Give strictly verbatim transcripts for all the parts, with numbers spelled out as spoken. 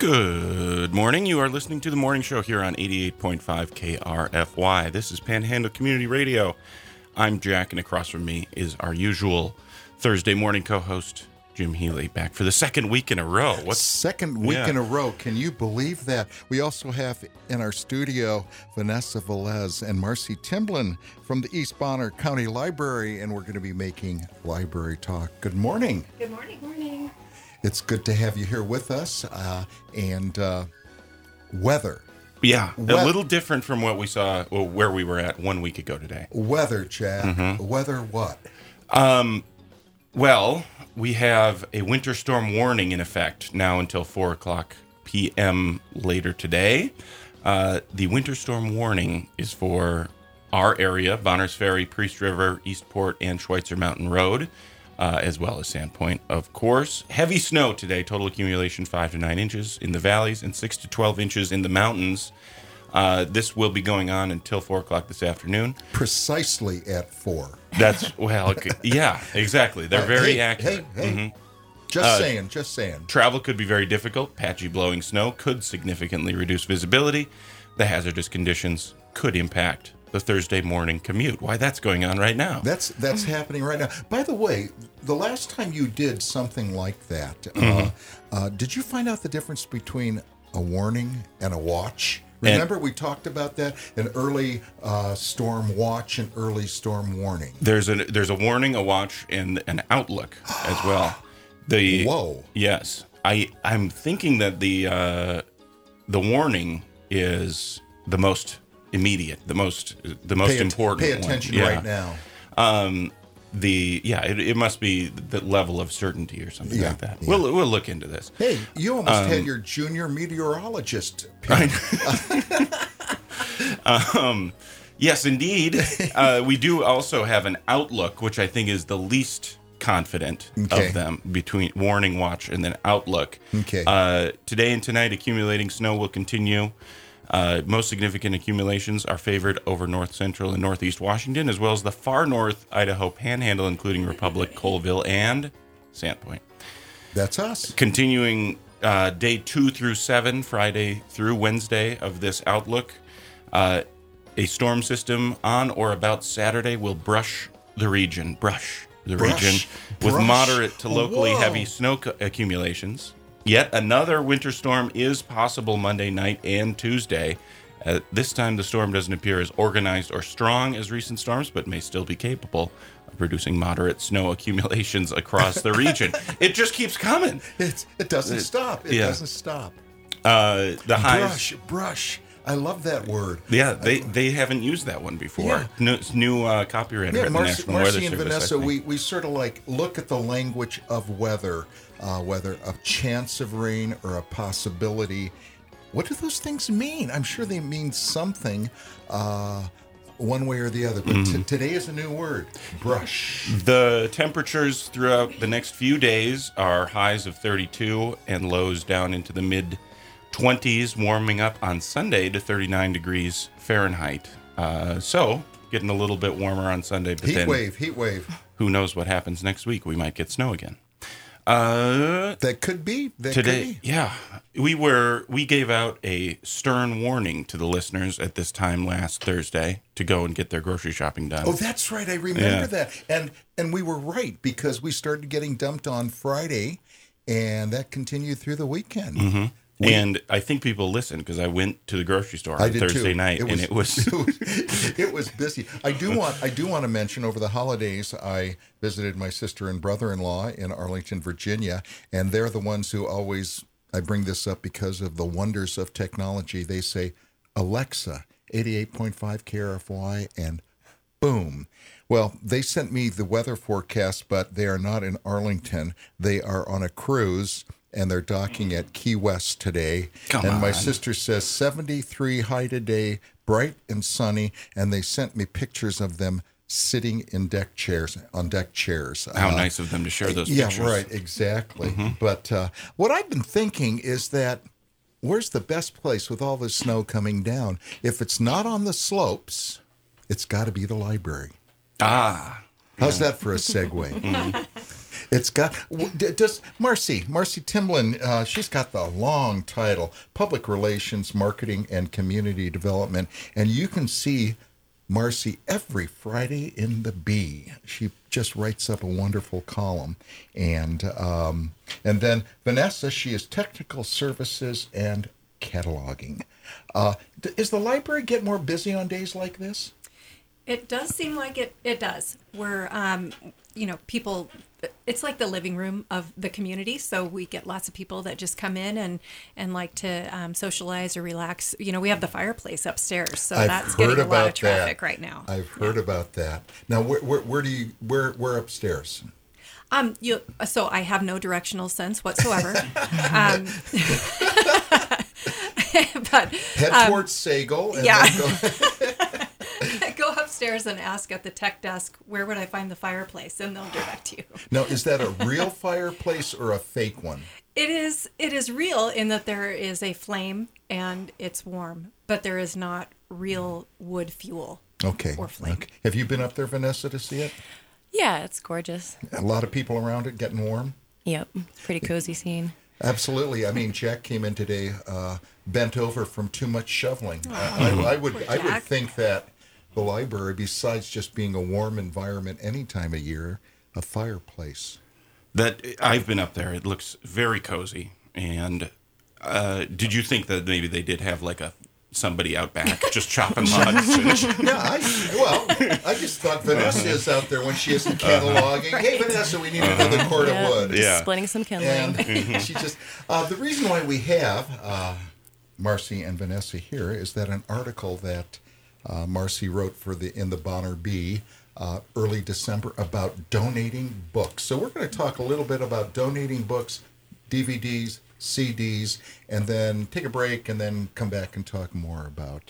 Good morning. You are listening to the morning show here on eighty-eight point five K R F Y. This is Panhandle Community Radio. I'm Jack, and across from me is our usual Thursday morning co-host, Jim Healy, back for the second week in a row. What second week yeah. in a row? Can you believe that? We also have in our studio Vanessa Velez and Marcy Timblin from the East Bonner County Library, and we're going to be making library talk. Good morning. Good morning. Morning. It's good to have you here with us. Uh, and uh, weather. Yeah, We- a little different from what we saw, well, where we were at one week ago today. Weather, Jack. Mm-hmm. Weather what? Um, well, we have a winter storm warning in effect now until four o'clock p.m. later today. Uh, the winter storm warning is for our area, Bonners Ferry, Priest River, Eastport, and Schweitzer Mountain Road, uh, as well as Sandpoint, of course. Heavy snow today, total accumulation five to nine inches in the valleys and six to twelve inches in the mountains. Uh, this will be going on until four o'clock this afternoon. Precisely at four. That's, well, okay. Yeah, exactly. They're very hey, accurate. Hey, hey. Mm-hmm. Just Uh, saying, just saying. Travel could be very difficult. Patchy blowing snow could significantly reduce visibility. The hazardous conditions could impact the Thursday morning commute. Why, that's going on right now. That's that's happening right now. By the way, the last time you did something like that, Mm-hmm. uh, uh, did you find out the difference between a warning and a watch? Remember, we talked about that? An early uh, storm watch and early storm warning. There's a there's a warning, a watch, and an outlook as well. The Whoa. Yes, I I'm thinking that the uh, the warning is the most immediate, the most the most Pay, at- important. pay one. attention Yeah. right now. Um, the yeah, it, it must be the level of certainty or something Yeah, like that. yeah. We'll we'll look into this. Hey, you almost Um, had your junior meteorologist pick. um, yes, indeed. Uh, we do also have an outlook, which I think is the least confident Okay. of them, between warning, watch, and then outlook. Okay. Uh, today and tonight, accumulating snow will continue. Uh, most significant accumulations are favored over north central and northeast Washington, as well as the far north Idaho Panhandle, including Republic, Colville, and Sandpoint. That's us. Continuing uh, day two through seven, Friday through Wednesday of this outlook, uh, a storm system on or about Saturday will brush the region, brush the Brush, region with brush. moderate to locally Whoa. heavy snow co- accumulations. Yet another winter storm is possible Monday night and Tuesday. Uh, this time, the storm doesn't appear as organized or strong as recent storms, but may still be capable of producing moderate snow accumulations across the region. It just keeps coming. It's, it doesn't stop. It yeah. doesn't stop. Uh, the highs. Brush, brush. I love that word. Yeah, they, they haven't used that one before. Yeah. New, it's new uh, copyright Yeah, at the Marcy, National Marcy Weather and Service. I Vanessa, think. we, we sort of like look at the language of weather, uh, whether a chance of rain or a possibility. What do those things mean? I'm sure they mean something uh, one way or the other. But Mm-hmm. t- today is a new word, brush. The temperatures throughout the next few days are highs of thirty-two and lows down into the mid twenties, warming up on Sunday to thirty-nine degrees Fahrenheit. Uh, so, getting a little bit warmer on Sunday, but Heat then wave, heat wave. who knows what happens next week? We might get snow again. Uh, That could be. That today, could be. yeah, we were we gave out a stern warning to the listeners at this time last Thursday to go and get their grocery shopping done. Oh, that's right. I remember Yeah. that. And and we were right because we started getting dumped on Friday, and that continued through the weekend. Mm-hmm. And I think people listened because I went to the grocery store I on did Thursday too. night, It and it was it was it was busy. I do want I do want to mention over the holidays I visited my sister and brother-in-law in Arlington, Virginia, and they're the ones who always, I bring this up because of the wonders of technology. They say, Alexa, eighty-eight point five K R F Y, and boom. Well, they sent me the weather forecast, but they are not in Arlington. They are on a cruise, and they're docking at Key West today. Come and my on. sister says seventy-three high today, bright and sunny, and they sent me pictures of them sitting in deck chairs, on deck chairs. how Uh, nice of them to share those yeah, pictures. right, exactly. Mm-hmm. But uh, what I've been thinking is that where's the best place with all this snow coming down? If it's not on the slopes, it's got to be the library. Ah, How's that for a segue? It's got, w- d- does Marcy, Marcy Timlin, uh, she's got the long title, Public Relations, Marketing, and Community Development. And you can see Marcy every Friday in the Bee. She just writes up a wonderful column. And, um, and then Vanessa, she is Technical Services and Cataloging. Uh, d- is the library get more busy on days like this? It does seem like it, it does. We're, um, you know, people, it's like the living room of the community. So we get lots of people that just come in and, and like to um, socialize or relax. You know, we have the fireplace upstairs. So I've that's heard getting a lot about of traffic that. right now. I've heard Yeah. about that. Now, where, where, where do you, where, where upstairs? Um, you, so I have no directional sense whatsoever. um, but Head um, towards Sagal. And yeah. then go, go upstairs and ask at the tech desk, where would I find the fireplace? And they'll direct you. now, is that a real fireplace or a fake one? It is it is real in that there is a flame and it's warm, but there is not real wood fuel. Okay. Or flame. Okay. Have you been up there, Vanessa, to see it? Yeah, it's gorgeous. A lot of people around it getting warm? Yep, pretty cozy scene. Absolutely. I mean, Jack came in today uh, bent over from too much shoveling. I, I, I would Poor I would Jack. think that the library, besides just being a warm environment any time of year, a fireplace. That I've been up there. It looks very cozy. And uh, did you think that maybe they did have like a somebody out back just chopping logs? Yeah, I, well, I just thought Vanessa is out there when she isn't cataloging. Hey, Vanessa, we need another cord Yeah, of wood. just Yeah. splitting some kindling. And she just, uh, the reason why we have uh, Marcy and Vanessa here is that an article that uh, Marcy wrote for the in the Bonner Bee uh, early December about donating books. So we're going to talk a little bit about donating books, D V Ds, C Ds, and then take a break and then come back and talk more about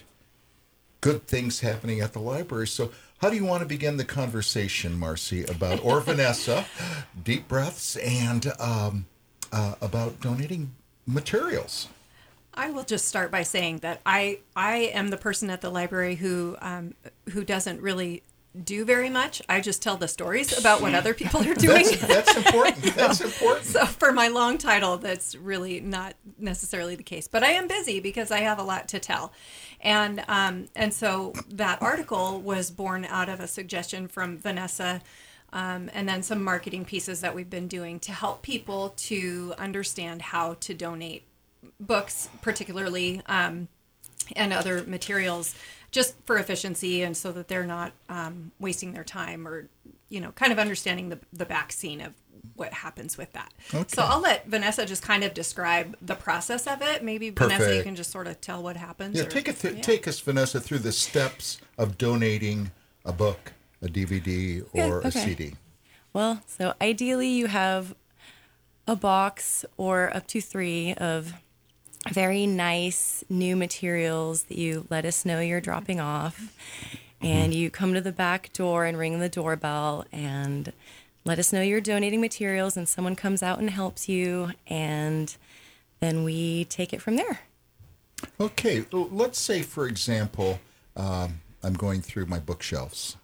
good things happening at the library. So how do you want to begin the conversation, Marcy, about, or Vanessa, deep breaths, and um, uh, about donating materials? I will just start by saying that I I am the person at the library who um, who doesn't really do very much. I just tell the stories about what other people are doing. That's, that's important. That's important. So for my long title, that's really not necessarily the case. But I am busy because I have a lot to tell. And um, and so that article was born out of a suggestion from Vanessa um, and then some marketing pieces that we've been doing to help people to understand how to donate books, particularly, um, and other materials, just for efficiency and so that they're not um, wasting their time or, you know, kind of understanding the, the back scene of what happens with that. Okay. So I'll let Vanessa just kind of describe the process of it. Maybe Vanessa, you Perfect. can just sort of tell what happens. Yeah, or- take it. Th- yeah. Take us, Vanessa, through the steps of donating a book, a D V D, or Okay, a okay. C D. Well, so ideally you have a box or up to three of very nice new materials that you let us know you're dropping off. And you come to the back door and ring the doorbell and let us know you're donating materials, and someone comes out and helps you, and then we take it from there. Okay, l- let's say, for example, um, I'm going through my bookshelves.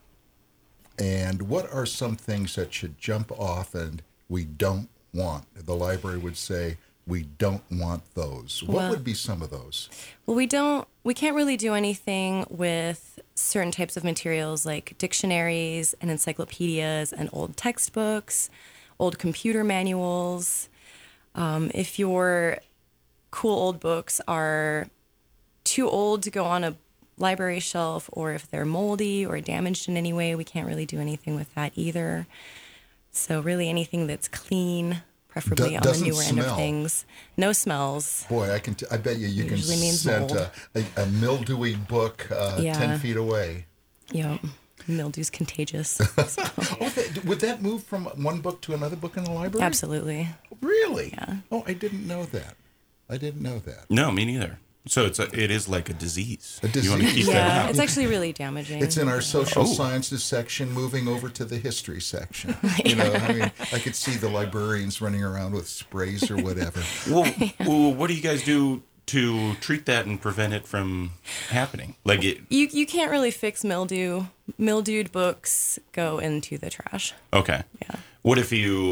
And what are some things that should jump off and we don't want? The library would say, we don't want those. What Well- would be some of those? Well, we don't, we can't really do anything with certain types of materials like dictionaries and encyclopedias and old textbooks, old computer manuals. Um, if your cool old books are too old to go on a library shelf, or if they're moldy or damaged in any way, we can't really do anything with that either. So really anything that's clean, preferably Do- on the doesn't newer end smell. of things. No smells. Boy, I can. T- I bet you you can Usually means scent mold. a, a, a mildewy book uh, Yeah. ten feet away. Yep. Mildew's contagious. Oh, that, would that move from one book to another book in the library? Absolutely. Really? Yeah. Oh, I didn't know that. I didn't know that. No, me neither. So it's a, it is like a disease. A You want to disease. keep Yeah, that out. it's actually really damaging. It's in our social Oh. sciences section, moving over to the history section. You know, I mean, I could see the librarians running around with sprays or whatever. Well, well, what do you guys do to treat that and prevent it from happening? Like it. You you can't really fix mildew. Mildewed books go into the trash. Okay. Yeah. What if you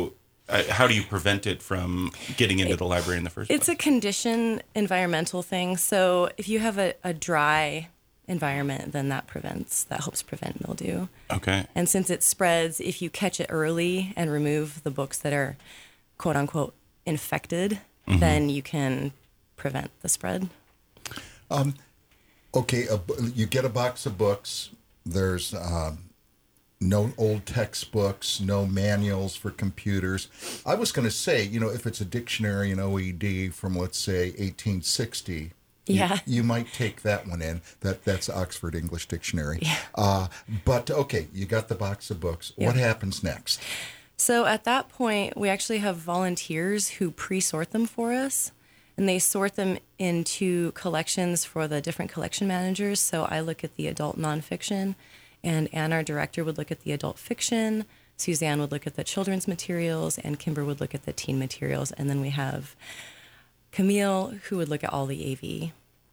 uh, how do you prevent it from getting into the library in the first It's place? a condition environmental thing. So if you have a, a dry environment, then that prevents, that helps prevent mildew. Okay. And since it spreads, if you catch it early and remove the books that are quote unquote infected, mm-hmm. then you can prevent the spread. Um, okay, a, bu- you get a box of books. There's uh, no old textbooks, no manuals for computers. I was going to say, you know, if it's a dictionary in O E D from, let's say, eighteen sixty, Yeah. you, you might take that one in. That That's Oxford English Dictionary. Yeah. Uh, but, okay, you got the box of books. Yeah. What happens next? So at that point, we actually have volunteers who pre-sort them for us, and they sort them into collections for the different collection managers. So I look at the adult nonfiction, and Anne, our director, would look at the adult fiction. Suzanne would look at the children's materials, and Kimber would look at the teen materials. And then we have Camille, who would look at all the A V.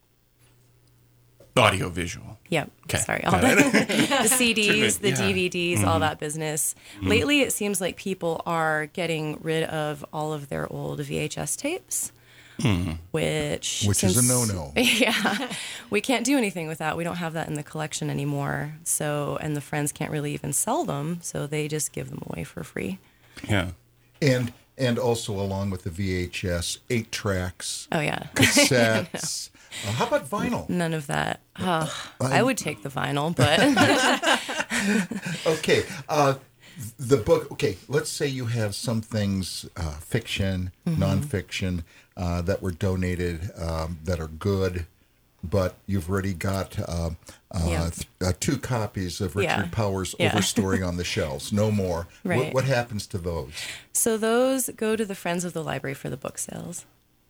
Audio visual. Yep. Okay. Sorry. All the, the C Ds, the Yeah. D V Ds, Mm-hmm. all that business. Mm-hmm. Lately, it seems like people are getting rid of all of their old V H S tapes, mm-hmm. which... Which is a since- no-no. Yeah. We can't do anything with that. We don't have that in the collection anymore. So, and the friends can't really even sell them, so they just give them away for free. Yeah. And and also along with the V H S, eight tracks, Oh, yeah. cassettes. uh, how about vinyl? None of that. Oh, I would take the vinyl, but... Okay, uh, the book. Okay, let's say you have some things, uh, fiction, Mm-hmm. nonfiction, uh, that were donated um, that are good, but you've already got uh, uh, Yeah. th- uh, two copies of Richard Yeah. Powers' Yeah. Overstory on the shelves. No more. Right. What, what happens to those? So those go to the Friends of the Library for the book sales.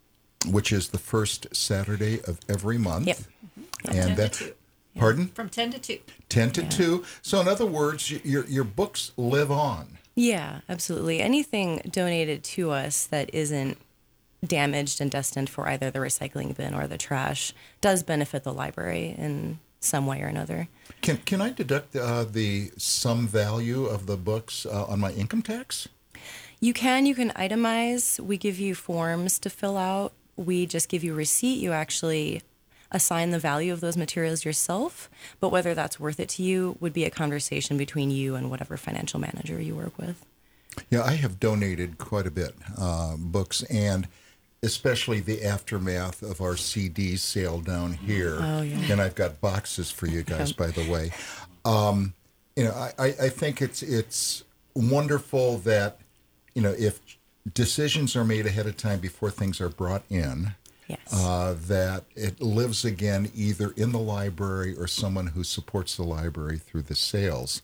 Which is the first Saturday of every month. Yep. And ten to that. two. Pardon? From ten to two. Ten to Yeah. two. So in other words, y- your your books live on. Yeah, absolutely. Anything donated to us that isn't damaged and destined for either the recycling bin or the trash does benefit the library in some way or another. Can can I deduct uh, the sum value of the books uh, on my income tax? You can, you can itemize. We give you forms to fill out. We just give you a receipt. You actually assign the value of those materials yourself, but whether that's worth it to you would be a conversation between you and whatever financial manager you work with. Yeah, I have donated quite a bit uh, books, and especially the aftermath of our C D sale down here. Oh, yeah. And I've got boxes for you guys, by the way. Um, you know, I, I I think it's it's wonderful that, you know, if decisions are made ahead of time before things are brought in, Yes. uh, that it lives again either in the library or someone who supports the library through the sales.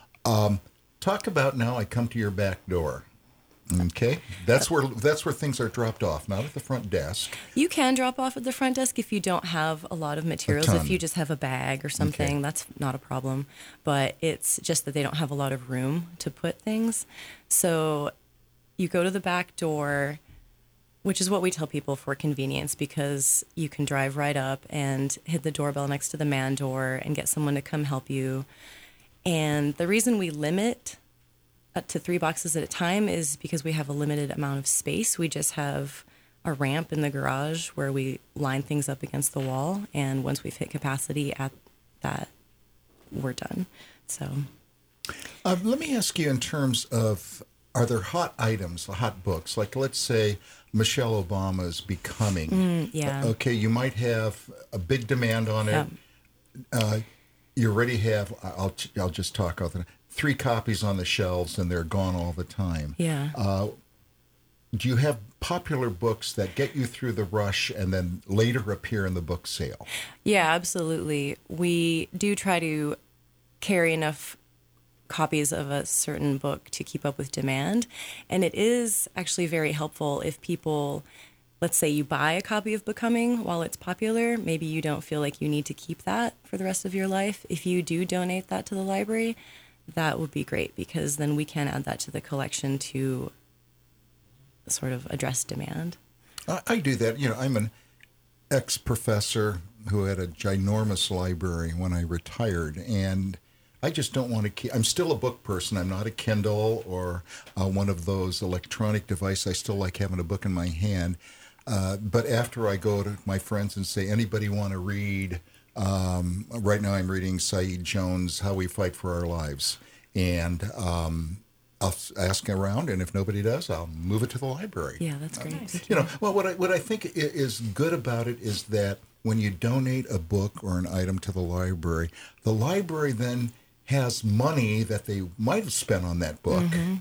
Um, talk about now I come to your back door. Okay, that's where that's where things are dropped off, not at the front desk. You can drop off at the front desk if you don't have a lot of materials. ton. If you just have a bag or something, Okay. that's not a problem. But it's just that they don't have a lot of room to put things. So you go to the back door, which is what we tell people for convenience, because you can drive right up and hit the doorbell next to the man door and get someone to come help you. And the reason we limit up to three boxes at a time is because we have a limited amount of space. We just have a ramp in the garage where we line things up against the wall, and once we've hit capacity at that, we're done. So Uh, let me ask you in terms of, are there hot items, hot books? Like, let's say Michelle Obama's Becoming. Mm, yeah. Uh, okay, you might have a big demand on it. Yeah. Uh, you already have, I'll, I'll just talk out there, three copies on the shelves and they're gone all the time. Yeah. Uh, do you have popular books that get you through the rush and then later appear in the book sale? Yeah, absolutely. We do try to carry enough copies of a certain book to keep up with demand. And it is actually very helpful if people, let's say you buy a copy of Becoming while it's popular, maybe you don't feel like you need to keep that for the rest of your life. If you do donate that to the library, that would be great, because then we can add that to the collection to sort of address demand. I, I do that. You know, I'm an ex-professor who had a ginormous library when I retired, and I just don't want to keep. I'm still a book person. I'm not a Kindle or uh, one of those electronic devices. I still like having a book in my hand. Uh, but after I go to my friends and say, anybody want to read? Um, right now I'm reading Saeed Jones' How We Fight for Our Lives. And um, I'll ask around, and if nobody does, I'll move it to the library. Yeah, that's great. Uh, Thank you know, well, what I, what I think i- is good about it is that when you donate a book or an item to the library, the library then has money that they might have spent on that book Mm-hmm.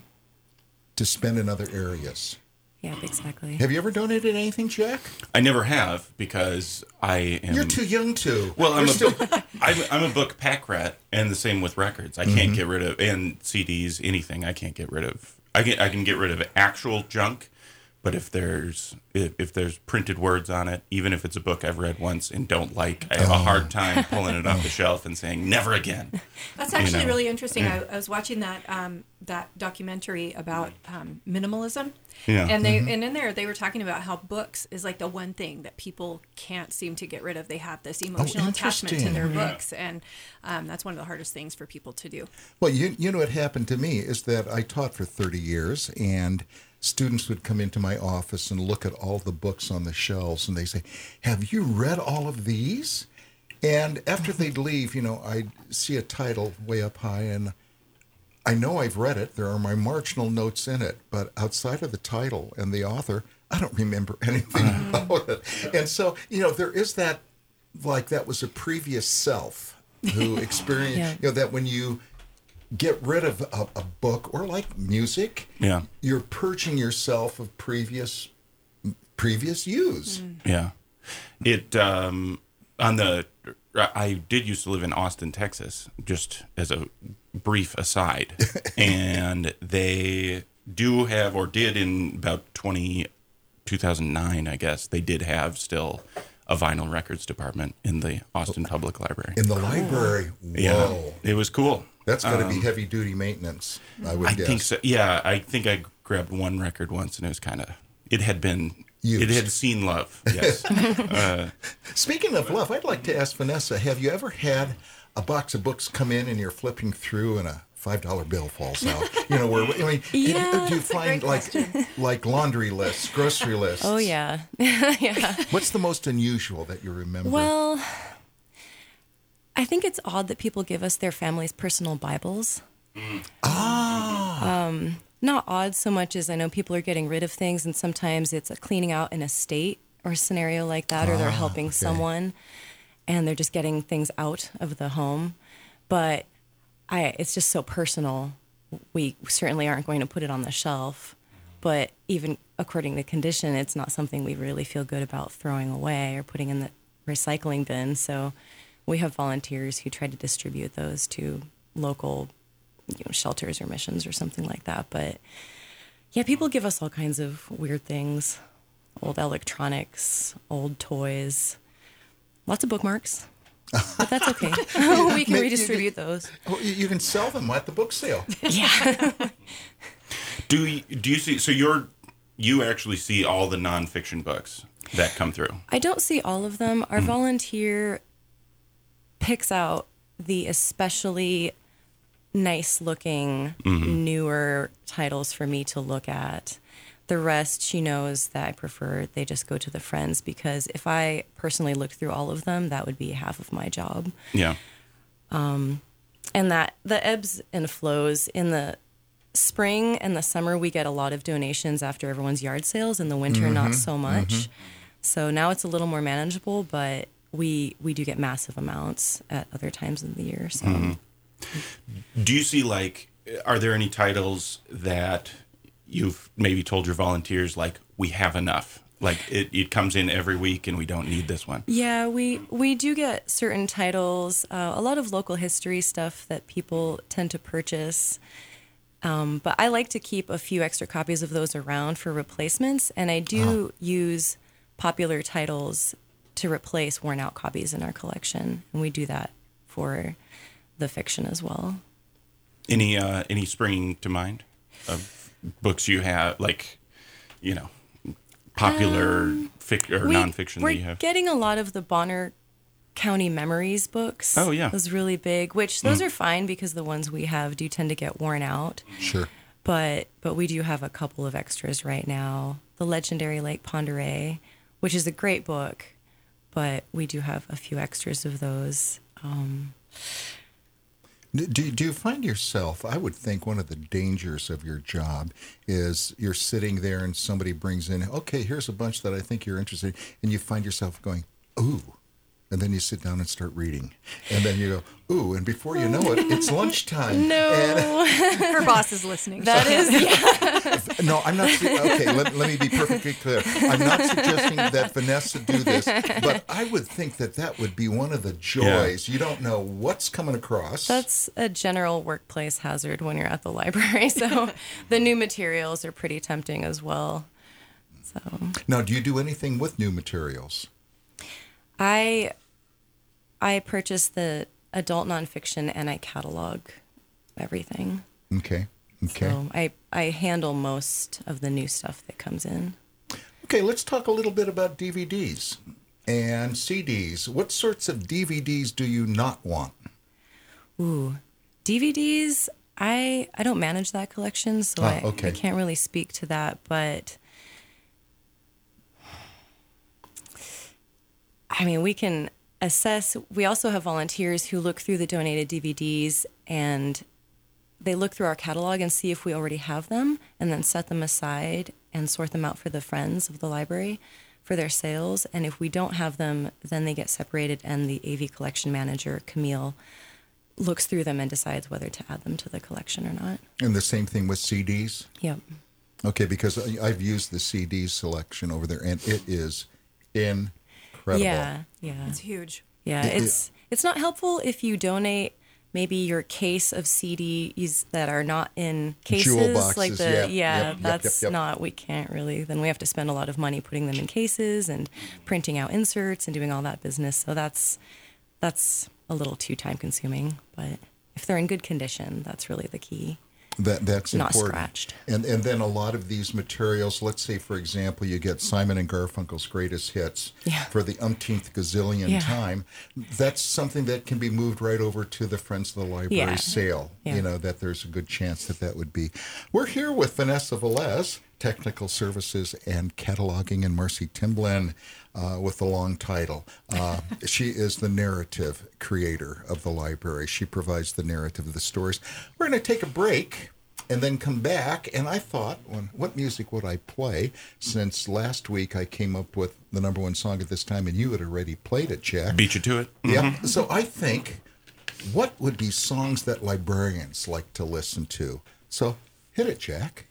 to spend in other areas. Yeah, exactly. Have you ever donated anything, Jack? I never have because I am. You're too young to. Well, I'm You're a, still. I'm, I'm a book pack rat, and the same with records. I can't get rid of and C Ds, anything. I can't get rid of. I can I can get rid of actual junk, but if there's if, if there's printed words on it, even if it's a book I've read once and don't like, I have a hard time pulling it off the shelf and saying never again. That's actually know. really interesting. I, I was watching that um, that documentary about um, minimalism, Yeah. and they and in there they were talking about how books is like the one thing that people can't seem to get rid of. They have this emotional attachment to interesting. their books, and um, that's one of the hardest things for people to do. Well, you you know what happened to me is that I taught for thirty years, and students would come into my office and look at all the books on the shelves, and they say, "Have you read all of these?" And after they'd leave, you know, I'd see a title way up high, and I know I've read it. There are my marginal notes in it, but outside of the title and the author, I don't remember anything about it. And so, you know, there is that, like that was a previous self who experienced, Yeah. you know, that when you get rid of a, a book or like music, Yeah. you're purging yourself of previous previous use. Yeah. It um on the I did used to live in Austin, Texas, just as a brief aside. And they do have or did in about twenty, two thousand nine, I guess. They did have still a vinyl records department in the Austin Public Library. In the library. Whoa. Yeah. It was cool. That's got to Um, be heavy duty maintenance, I would I guess. think so. Yeah, I think I grabbed one record once and it was kind of it had been Used. it had seen love. Yes. Speaking of love, I'd like to ask Vanessa, have you ever had a box of books come in and you're flipping through and a five dollar bill falls out? You know, where, I mean, Yeah, do you that's a find great like question. like laundry lists, grocery lists? Oh, yeah. Yeah. What's the most unusual that you remember? Well, I think it's odd that people give us their family's personal Bibles. ah, Um, not odd so much as I know people are getting rid of things, and sometimes it's a cleaning out an estate or a scenario like that, or they're Ah, helping okay. someone and they're just getting things out of the home. But I, it's just so personal. We certainly aren't going to put it on the shelf, but even according to condition, it's not something we really feel good about throwing away or putting in the recycling bin. So we have volunteers who try to distribute those to local, you know, shelters or missions or something like that. But yeah, people give us all kinds of weird things, old electronics, old toys, lots of bookmarks. But that's okay. We can Maybe you redistribute those. well, you you can sell them at the book sale. Yeah. Do you, do you see? So you're you actually see all the nonfiction books that come through? I don't see all of them. Our volunteer picks out the especially nice looking, newer titles for me to look at. The rest, she knows that I prefer they just go to the friends, because if I personally looked through all of them, that would be half of my job. Yeah. And that the ebbs and flows in the spring and the summer, we get a lot of donations after everyone's yard sales. In the winter, not so much. So now it's a little more manageable, but we we do get massive amounts at other times of the year. So Do you see, like, are there any titles that you've maybe told your volunteers, like, we have enough? Like, it, it comes in every week and we don't need this one? yeah, we we do get certain titles, uh, a lot of local history stuff that people tend to purchase. Um, but I like to keep a few extra copies of those around for replacements, and I do use popular titles to replace worn out copies in our collection, and we do that for the fiction as well. Any uh, any springing to mind of books you have, like, you know, popular fic- or We- nonfiction we're that you have? getting a lot of the Bonner county memories books. Oh, yeah. Those really big, which those mm. are fine because the ones we have do tend to get worn out. Sure. But but we do have a couple of extras right now. The legendary Lake Pend Oreille, which is a great book, but we do have a few extras of those. Um, do, do you find yourself, I would think one of the dangers of your job is you're sitting there and somebody brings in, okay, here's a bunch that I think you're interested in, and you find yourself going, ooh. And then you sit down and start reading. And then you go, ooh, and before you know it, it's lunchtime. No. And her boss is listening. That is, yeah. No, I'm not, okay, let, let me be perfectly clear. I'm not suggesting that Vanessa do this, but I would think that that would be one of the joys. Yeah. You don't know what's coming across. That's a general workplace hazard when you're at the library. So the new materials are pretty tempting as well. So now, do you do anything with new materials? I I purchase the adult nonfiction and I catalog everything. Okay. Okay. So I, I handle most of the new stuff that comes in. Okay, let's talk a little bit about D V Ds and C Ds. What sorts of D V Ds do you not want? Ooh, D V Ds, I I don't manage that collection, so ah, I, okay. I can't really speak to that, but I mean, we can assess. We also have volunteers who look through the donated D V Ds and they look through our catalog and see if we already have them and then set them aside and sort them out for the friends of the library for their sales. And if we don't have them, then they get separated and the A V collection manager, Camille, looks through them and decides whether to add them to the collection or not. And the same thing with C Ds? Yep. Okay, because I've used the C D selection over there and it is in. Incredible. Yeah, yeah. It's huge. Yeah, It- it's it's not helpful if you donate maybe your case of C Ds that are not in cases. Jewel boxes, like the yeah, yeah, yep, yep, that's yep, yep. not, we can't really, then we have to spend a lot of money putting them in cases and printing out inserts and doing all that business. So that's that's a little too time consuming, but if they're in good condition, that's really the key. That that's Not important. scratched. And and then a lot of these materials, let's say for example, you get Simon and Garfunkel's greatest hits Yeah. for the umpteenth gazillion Yeah. time. That's something that can be moved right over to the Friends of the Library Yeah. sale. Yeah. You know, that there's a good chance that that would be. We're here with Vanessa Velez, Technical Services and Cataloging, and Marcy Timblin uh, with the long title. Uh, she is the narrative creator of the library. She provides the narrative of the stories. We're going to take a break and then come back. And I thought, well, what music would I play? Since last week I came up with the number one song at this time, and you had already played it, Jack. Beat you to it. Yeah. So I think, what would be songs that librarians like to listen to? So hit it, Jack.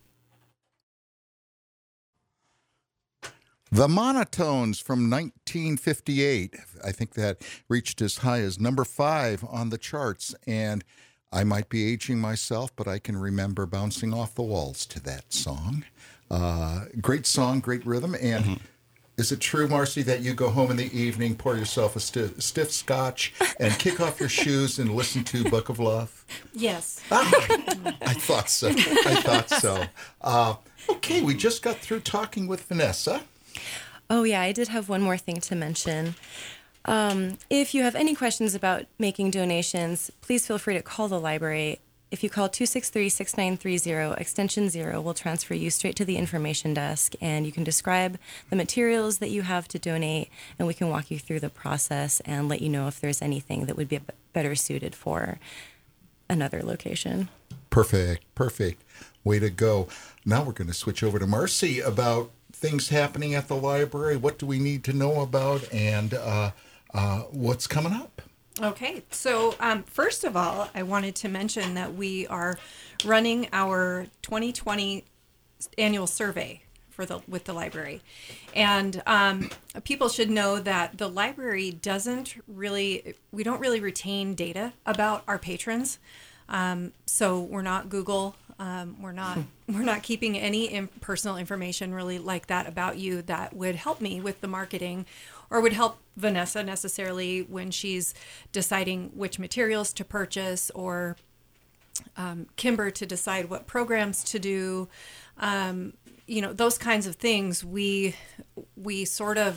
The Monotones from nineteen fifty-eight. I think that reached as high as number five on the charts. And I might be aging myself, but I can remember bouncing off the walls to that song. Uh, great song, great rhythm. And mm-hmm. Is it true, Marcy, that you go home in the evening, pour yourself a sti- stiff scotch, and kick off your shoes and listen to Book of Love? Yes. Ah, I thought so. I thought so. Uh, okay, we just got through talking with Vanessa. Oh, yeah, I did have one more thing to mention. Um, if you have any questions about making donations, please feel free to call the library. If you call two six three, six nine three zero, extension zero, we'll transfer you straight to the information desk, and you can describe the materials that you have to donate, and we can walk you through the process and let you know if there's anything that would be better suited for another location. Perfect, perfect. Way to go. Now we're going to switch over to Marcy about things happening at the library. What do we need to know about, and uh, uh, what's coming up? Okay, so um, first of all, I wanted to mention that we are running our twenty twenty annual survey for the with the library, and um, people should know that the library doesn't really, we don't really retain data about our patrons. Um, so we're not Google. Um, we're not we're not keeping any in- personal information really like that about you that would help me with the marketing, or would help Vanessa necessarily when she's deciding which materials to purchase, or um, Kimber to decide what programs to do. Um, you know, those kinds of things. We we sort of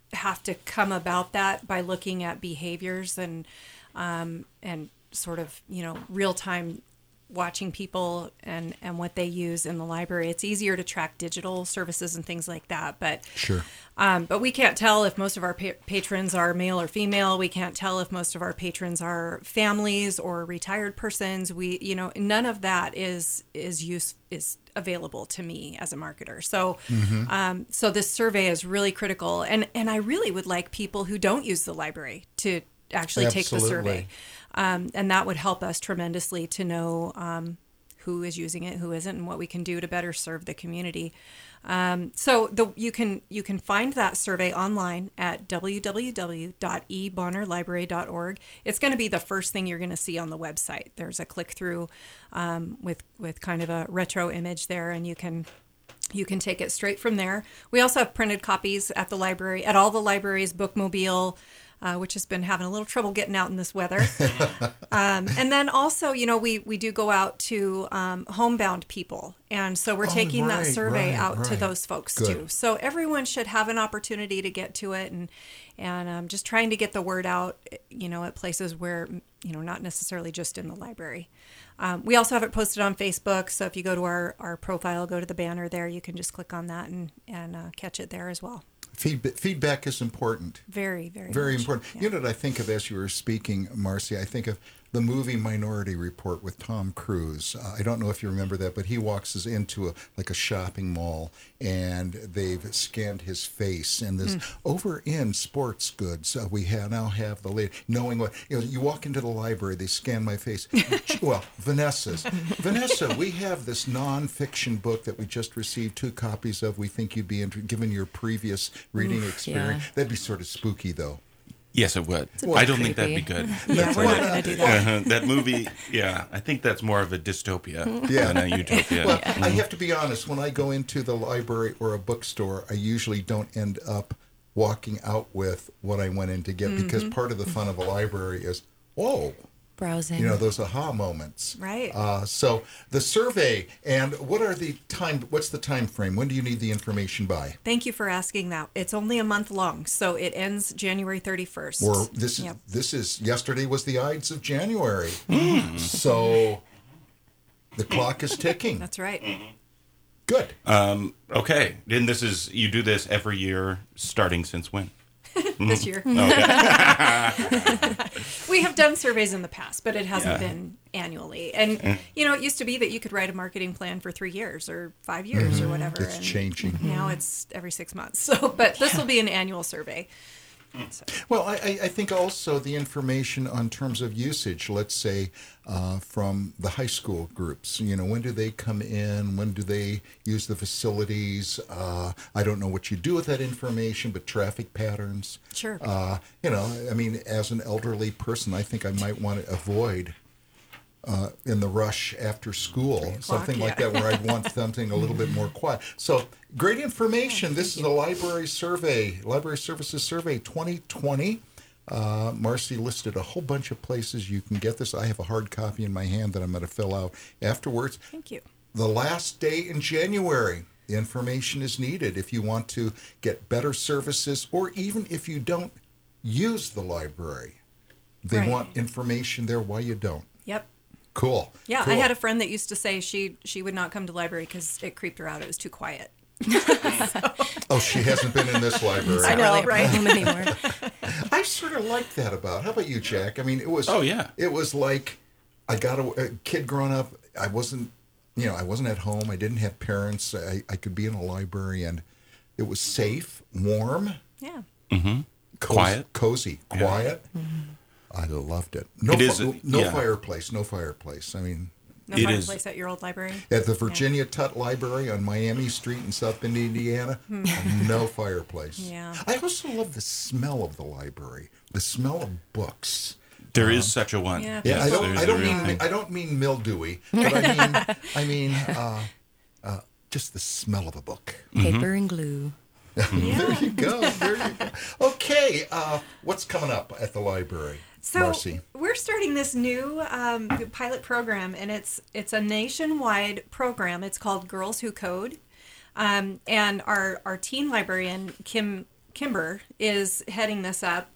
have to come about that by looking at behaviors and um, and sort of, you know, real time watching people and, and what they use in the library. It's easier to track digital services and things like that. But Sure. Um, but we can't tell if most of our pa- patrons are male or female. We can't tell if most of our patrons are families or retired persons. We, you know, none of that is is use is available to me as a marketer. So, Mm-hmm. um, so this survey is really critical, and and I really would like people who don't use the library to actually take the Absolutely. survey, um, and that would help us tremendously to know um, who is using it, who isn't, and what we can do to better serve the community. Um, so the, you can you can find that survey online at w w w dot e bonner library dot org. It's going to be the first thing you're going to see on the website. There's a click through um, with with kind of a retro image there, and you can you can take it straight from there. We also have printed copies at the library, at all the libraries, Bookmobile, Uh, which has been having a little trouble getting out in this weather. um, and then also, you know, we, we do go out to um, homebound people. And so we're Oh, taking that right, survey right, out to right. those folks Good. too. So everyone should have an opportunity to get to it, and, and um, just trying to get the word out, you know, at places where, you know, not necessarily just in the library. Um, we also have it posted on Facebook. So if you go to our, our profile, go to the banner there, you can just click on that and, and uh, catch it there as well. Feedback, feedback is important. Very, very, Very much. important. Yeah. You know what I think of as you were speaking, Marcy? I think of the movie Minority Report with Tom Cruise. Uh, I don't know if you remember that, but he walks us into a like a shopping mall, and they've scanned his face. And this Mm. over in sports goods, uh, we have, now have the lady knowing what you know. You walk into the library, they scan my face. Well, Vanessa's. Vanessa, we have this nonfiction book that we just received two copies of. We think you'd be interested, given your previous reading Oof, experience. yeah. That'd be sort of spooky, though. Yes, it would. a bit I don't think that'd be creepy. good. Yeah, we're not going to do that. Uh-huh. That movie, yeah, I think that's more of a dystopia Yeah. than a utopia. Well, I have to be honest. When I go into the library or a bookstore, I usually don't end up walking out with what I went in to get, because part of the fun of a library is, oh, Browsing. you know, those aha moments. Right. Uh, so the survey, and what are the time? What's the time frame? When do you need the information by? Thank you for asking that. It's only a month long, so it ends January thirty-first. Or this is Yep. this is yesterday was the Ides of January, so the clock is ticking. That's right. Good. Um, okay, and this is, you do this every year, starting since when? This year. We have done surveys in the past, but it hasn't Yeah. been annually. And, you know, it used to be that you could write a marketing plan for three years or five years or whatever. It's and changing. Now it's every six months. So, but this will be an annual survey. So, Well, I, I I think also the information on terms of usage, let's say uh, from the high school groups, you know, when do they come in? When do they use the facilities? Uh, I don't know what you do with that information, but traffic patterns. Sure. Uh, you know, I mean, as an elderly person, I think I might want to avoid uh, in the rush after school, something like yeah. that, where I'd want something a little bit more quiet. So great information. This is a library survey, library services survey twenty twenty. Uh, Marcy listed a whole bunch of places you can get this. I have a hard copy in my hand that I'm going to fill out afterwards. thank you. The last day in January, the information is needed if you want to get better services, or even if you don't use the library. They Right. want information there why you don't. Yep. Cool. Yeah, Cool. I had a friend that used to say she she would not come to the library because it creeped her out. It was too quiet. Oh, she hasn't been in this library. I know, Really a right? problem anymore. I sort of like that about. How about you, Jack? I mean, it was. Oh, yeah. It was like I got a, a kid growing up. I wasn't, you know, I wasn't at home. I didn't have parents. I, I could be in a library, and it was safe, warm, Yeah. cozy, Quiet. cozy, Yeah. quiet. I loved it. No, It is, fi- no yeah. fireplace. No fireplace. I mean, No It fireplace is- at your old library. at the Virginia Tutt Library on Miami Street in South Bend, Indiana, no fireplace. Yeah. I also love the smell of the library. The smell of books. There is such a one. Yeah. Yeah, I Yes, don't. there's I a don't real mean. thing. I don't mean mildewy, but I mean. I mean. Uh, uh, just the smell of a book. Paper and glue. There you go. There you go. Okay. Uh, what's coming up at the library, So Marcy? we're starting this new um, pilot program, and it's it's a nationwide program. It's called Girls Who Code, um, and our our teen librarian Kim Kimber, is heading this up,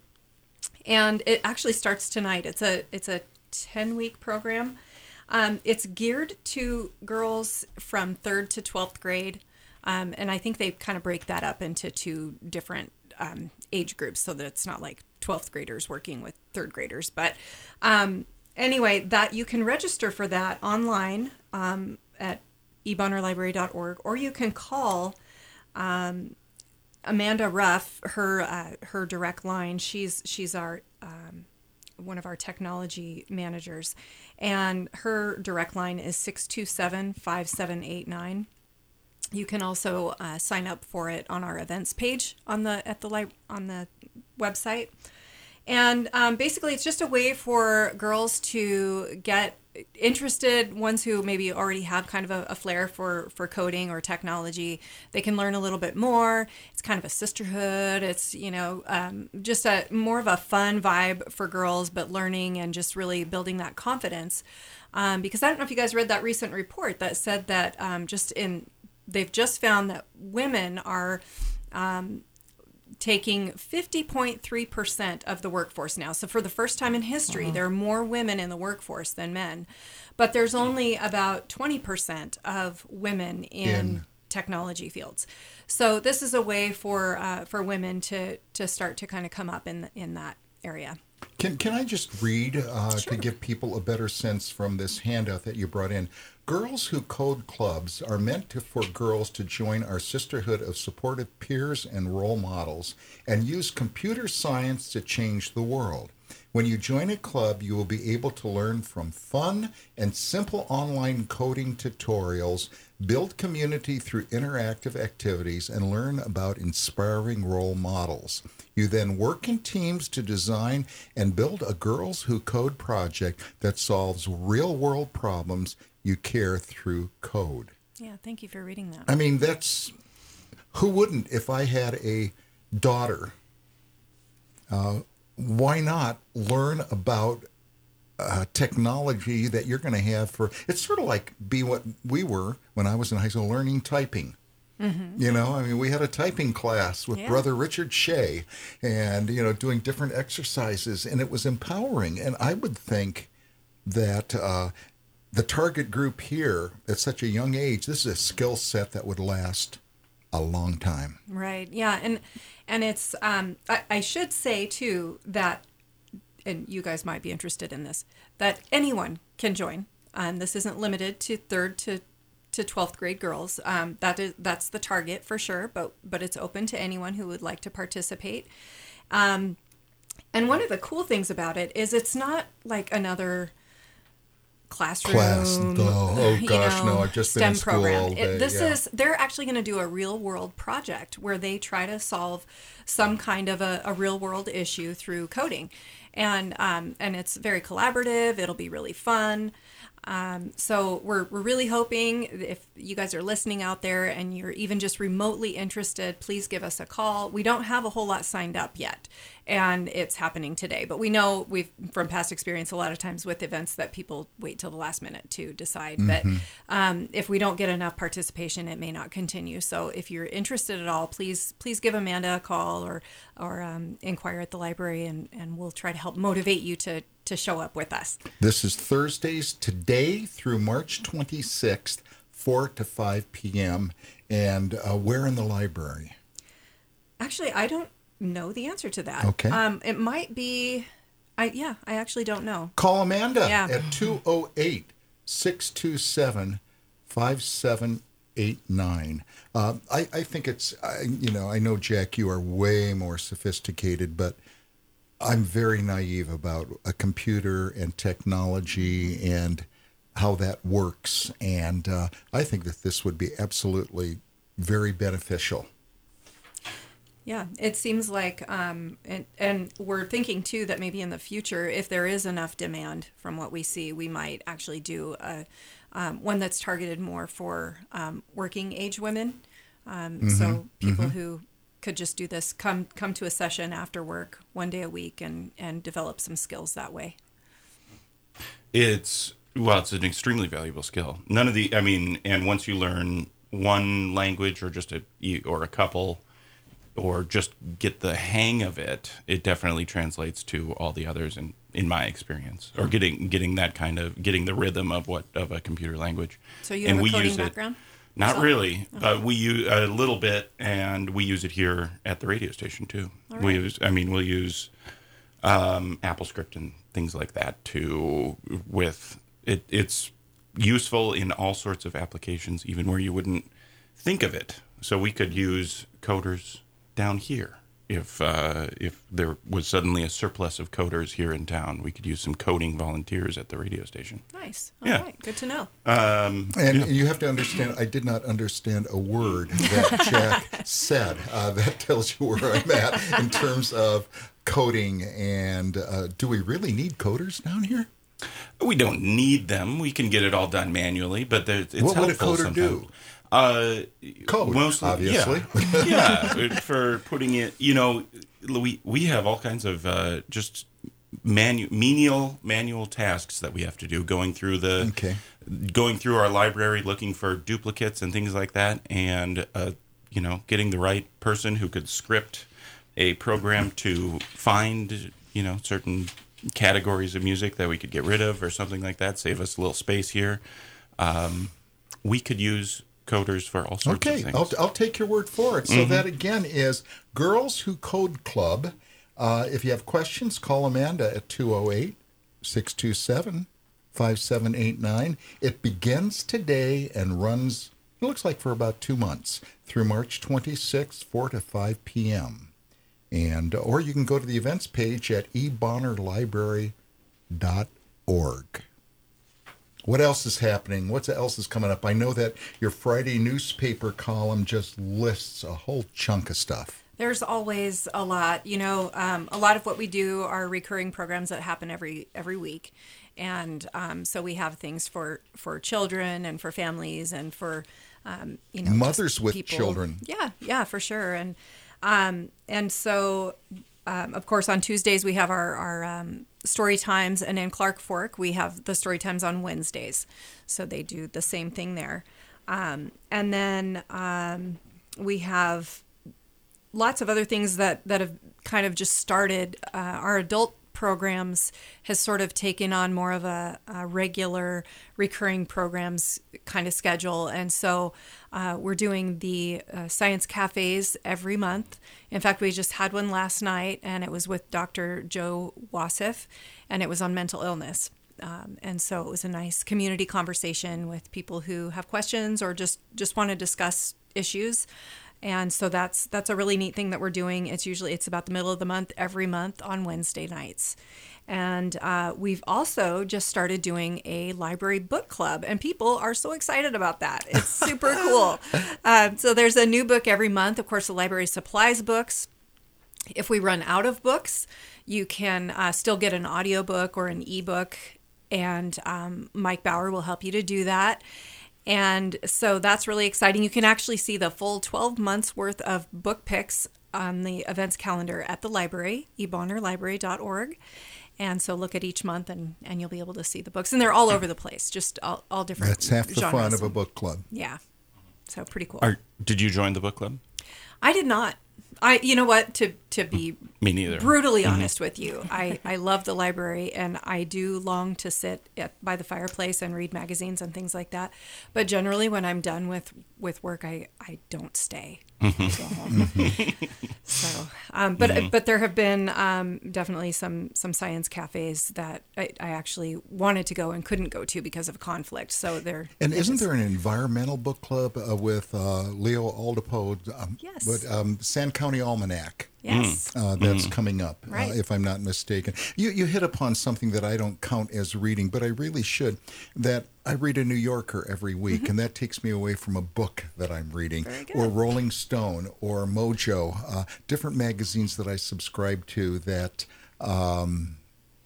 and it actually starts tonight. It's a it's a ten week program. Um, it's geared to girls from third to twelfth grade, um, and I think they kind of break that up into two different um, age groups so that it's not like twelfth graders working with third graders. But um, anyway, that you can register for that online um, at e bonner library dot org, or you can call um, Amanda Ruff, her uh, her direct line. She's she's our um, one of our technology managers, and her direct line is six two seven, five seven eight nine. You can also uh, sign up for it on our events page on the at the li- on the website. And um, basically, it's just a way for girls to get interested, ones who maybe already have kind of a, a flair for, for coding or technology. They can learn a little bit more. It's kind of a sisterhood. It's, you know, um, just a more of a fun vibe for girls, but learning and just really building that confidence. Um, because I don't know if you guys read that recent report that said that um, just in, they've just found that women are um, taking fifty point three percent of the workforce now. So for the first time in history, uh-huh. there are more women in the workforce than men. But there's only about twenty percent of women in, in. technology fields. So this is a way for uh, for women to, to start to kind of come up in in that area. Can can I just read uh, Sure. to give people a better sense from this handout that you brought in? Girls Who Code clubs are meant to, for girls to join our sisterhood of supportive peers and role models and use computer science to change the world. When you join a club, you will be able to learn from fun and simple online coding tutorials, build community through interactive activities, and learn about inspiring role models. You then work in teams to design and build a Girls Who Code project that solves real-world problems you care through code. Yeah, thank you for reading that. I mean, that's, who wouldn't if I had a daughter? Uh, why not learn about uh, technology that you're going to have for, it's sort of like be what we were when I was in high school, learning typing. Mm-hmm. You know, I mean, we had a typing class with yeah. Brother Richard Shea and, you know, doing different exercises, and it was empowering. And I would think that uh, the target group here at such a young age, this is a skill set that would last a long time. Right. Yeah. And and it's um, I, I should say too that, and you guys might be interested in this, that anyone can join. Um, this isn't limited to third to to twelfth grade girls. Um, that is that's the target for sure. But but it's open to anyone who would like to participate. Um, and one of the cool things about it is it's not like another classroom, Class, no. Oh gosh, you know, no! I've just STEM been in school program. all day. It, this yeah. is they're actually going to do a real world project where they try to solve some kind of a, a real world issue through coding, and um, and it's very collaborative. It'll be really fun. Um, so we're we're really hoping if you guys are listening out there and you're even just remotely interested, please give us a call. We don't have a whole lot signed up yet, and it's happening today. But we know we've from past experience a lot of times with events that people wait till the last minute to decide. Mm-hmm. But um, if we don't get enough participation, it may not continue. So if you're interested at all, please please give Amanda a call or or um, inquire at the library, and, and we'll try to help motivate you to. to show up with us. This is Thursdays today through March twenty-sixth, four to five p.m. And uh, where in the library? Actually, I don't know the answer to that. Okay. Um, it might be, I yeah, I actually don't know. Call Amanda Yeah. at two oh eight, six two seven, five seven eight nine. Uh, I, I think it's, I, you know, I know, Jack, you are way more sophisticated, but I'm very naive about a computer and technology and how that works. And uh, I think that this would be absolutely very beneficial. Yeah, it seems like, um, and, and we're thinking too that maybe in the future, if there is enough demand from what we see, we might actually do a, um, one that's targeted more for um, working age women. Um, mm-hmm. So people mm-hmm. who could just do this, come come to a session after work one day a week and, and develop some skills that way. It's, well, it's an extremely valuable skill. None of the, I mean, and once you learn one language or just a, or a couple, or just get the hang of it, it definitely translates to all the others in, in my experience, or getting getting that kind of getting the rhythm of what of a computer language. So you have and a coding use background? It, not So- really, Okay. but we use a little bit, and we use it here at the radio station too. All We right. use, I mean, we'll use um, AppleScript and things like that to with it. It's useful in all sorts of applications, even where you wouldn't think of it. So we could use coders down here. If uh, if there was suddenly a surplus of coders here in town, we could use some coding volunteers at the radio station. Nice. All Yeah. right. Good to know. Um, And you have to understand, I did not understand a word that Jack said. Uh, that tells you where I'm at in terms of coding. And uh, do we really need coders down here? we don't need them. We can get it all done manually, but there- it's What would a helpful coder do? sometimes. Uh, Code, mostly, obviously. Yeah, yeah, for putting it. You know, we we have all kinds of uh, just manu- menial manual tasks that we have to do, going through the Okay. going through our library, looking for duplicates and things like that, and uh, you know, getting the right person who could script a program to find you know certain categories of music that we could get rid of or something like that, save us a little space here. Um, we could use coders for all sorts of Okay, things. I'll, I'll take your word for it. So Mm-hmm. that again is Girls Who Code Club. Uh, if you have questions, call Amanda at two oh eight, six two seven, five seven eight nine. It begins today and runs, it looks like, for about two months through March twenty-sixth, four to five p.m. And or you can go to the events page at e bonner library dot org. What else is happening? What else is coming up? I know that your Friday newspaper column just lists a whole chunk of stuff. There's always a lot. You know, um, a lot of what we do are recurring programs that happen every every week, and um, so we have things for for children and for families and for um, you know Mothers just with people. children. Yeah, yeah, for sure. And um, and so um, of course on Tuesdays we have our our um, story times, and in Clark Fork we have the story times on Wednesdays. So they do the same thing there, um, and then um, we have lots of other things that, that have kind of just started. Uh, our adult programs has sort of taken on more of a, a regular recurring programs kind of schedule. And so uh, we're doing the uh, science cafes every month. In fact, we just had one last night, and it was with Doctor Joe Wasif, and it was on mental illness. Um, and so it was a nice community conversation with people who have questions or just, just want to discuss issues. And so that's that's a really neat thing that we're doing. It's usually it's about the middle of the month every month on Wednesday nights. And uh, we've also just started doing a library book club, and people are so excited about that. It's super cool. Um, so there's a new book every month. Of course, the library supplies books. If we run out of books, you can uh, still get an audiobook or an ebook, and um, Mike Bauer will help you to do that. And so that's really exciting. You can actually see the full twelve months worth of book picks on the events calendar at the library, e bonner library dot org. And so look at each month and, and you'll be able to see the books. And they're all over the place, just all, all different That's half the genres. fun of a book club. Yeah. So pretty cool. Are, did you join the book club? I did not. I, you know what, to, to be Me neither. brutally honest with you, I, I love the library, and I do long to sit at, by the fireplace and read magazines and things like that. But generally, when I'm done with, with work, I, I don't stay. I go home. So, um, but Mm-hmm. but there have been um, definitely some some science cafes that I, I actually wanted to go and couldn't go to because of conflict. So there. And it isn't is- there an environmental book club uh, with uh, Leo Aldepo? Um, Yes. But um, Sand County Almanac. Yes. Uh, that's coming up, Right. uh, if I'm not mistaken. You you hit upon something that I don't count as reading, but I really should. That I read a New Yorker every week, and that takes me away from a book that I'm reading, Very good. or Rolling Stone, or Mojo, uh, different magazines that I subscribe to. That um,